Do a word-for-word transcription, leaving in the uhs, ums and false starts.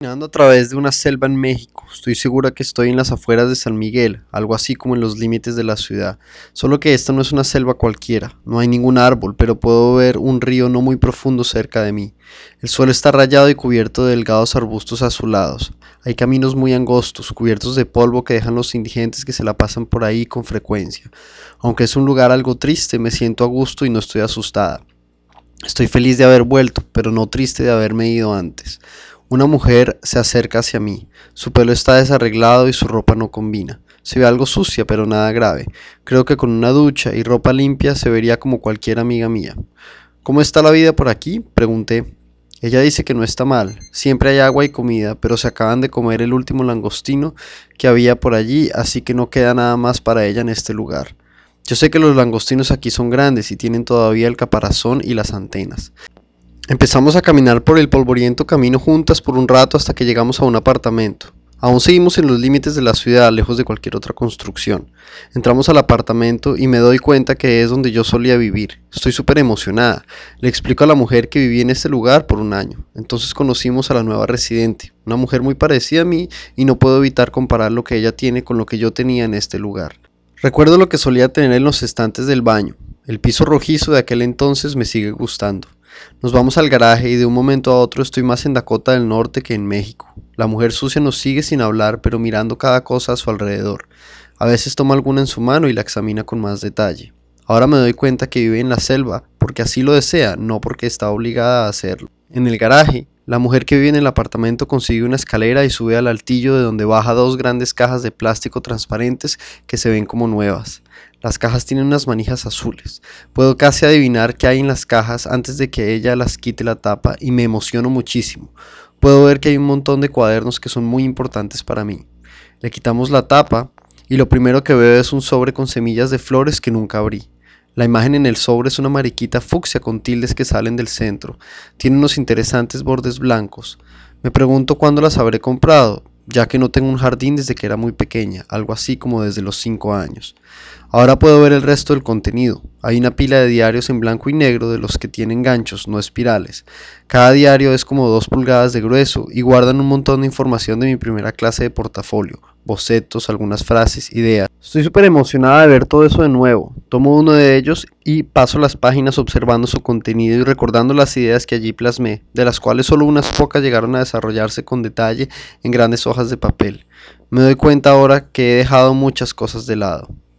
Caminando a través de una selva en México. Estoy segura que estoy en las afueras de San Miguel, algo así como en los límites de la ciudad. Solo que esta no es una selva cualquiera. No hay ningún árbol, pero puedo ver un río no muy profundo cerca de mí. El suelo está rayado y cubierto de delgados arbustos azulados. Hay caminos muy angostos, cubiertos de polvo que dejan los indigentes que se la pasan por ahí con frecuencia. Aunque es un lugar algo triste, me siento a gusto y no estoy asustada. Estoy feliz de haber vuelto, pero no triste de haberme ido antes. Una mujer se acerca hacia mí. Su pelo está desarreglado y su ropa no combina. Se ve algo sucia, pero nada grave. Creo que con una ducha y ropa limpia se vería como cualquier amiga mía. ¿Cómo está la vida por aquí?, pregunté. Ella dice que no está mal. Siempre hay agua y comida, pero se acaban de comer el último langostino que había por allí, así que no queda nada más para ella en este lugar. Yo sé que los langostinos aquí son grandes y tienen todavía el caparazón y las antenas. Empezamos a caminar por el polvoriento camino juntas por un rato hasta que llegamos a un apartamento. Aún seguimos en los límites de la ciudad, lejos de cualquier otra construcción. Entramos al apartamento y me doy cuenta que es donde yo solía vivir. Estoy súper emocionada. Le explico a la mujer que viví en este lugar por un año. Entonces conocimos a la nueva residente, una mujer muy parecida a mí, y no puedo evitar comparar lo que ella tiene con lo que yo tenía en este lugar. Recuerdo lo que solía tener en los estantes del baño. El piso rojizo de aquel entonces me sigue gustando. Nos vamos al garaje y de un momento a otro estoy más en Dakota del Norte que en México. La mujer sucia nos sigue sin hablar, pero mirando cada cosa a su alrededor. A veces toma alguna en su mano y la examina con más detalle. Ahora me doy cuenta que vive en la selva porque así lo desea, no porque está obligada a hacerlo. En el garaje, la mujer que vive en el apartamento consigue una escalera y sube al altillo de donde baja dos grandes cajas de plástico transparentes que se ven como nuevas. Las cajas tienen unas manijas azules. Puedo casi adivinar qué hay en las cajas antes de que ella las quite la tapa y me emociono muchísimo. Puedo ver que hay un montón de cuadernos que son muy importantes para mí. Le quitamos la tapa y lo primero que veo es un sobre con semillas de flores que nunca abrí. La imagen en el sobre es una mariquita fucsia con tildes que salen del centro. Tiene unos interesantes bordes blancos. Me pregunto cuándo las habré comprado, ya que no tengo un jardín desde que era muy pequeña, algo así como desde los cinco años. Ahora puedo ver el resto del contenido. Hay una pila de diarios en blanco y negro de los que tienen ganchos, no espirales. Cada diario es como dos pulgadas de grueso y guardan un montón de información de mi primera clase de portafolio, bocetos, algunas frases, ideas. Estoy súper emocionada de ver todo eso de nuevo. Tomo uno de ellos y paso las páginas observando su contenido y recordando las ideas que allí plasmé, de las cuales solo unas pocas llegaron a desarrollarse con detalle en grandes hojas de papel. Me doy cuenta ahora que he dejado muchas cosas de lado.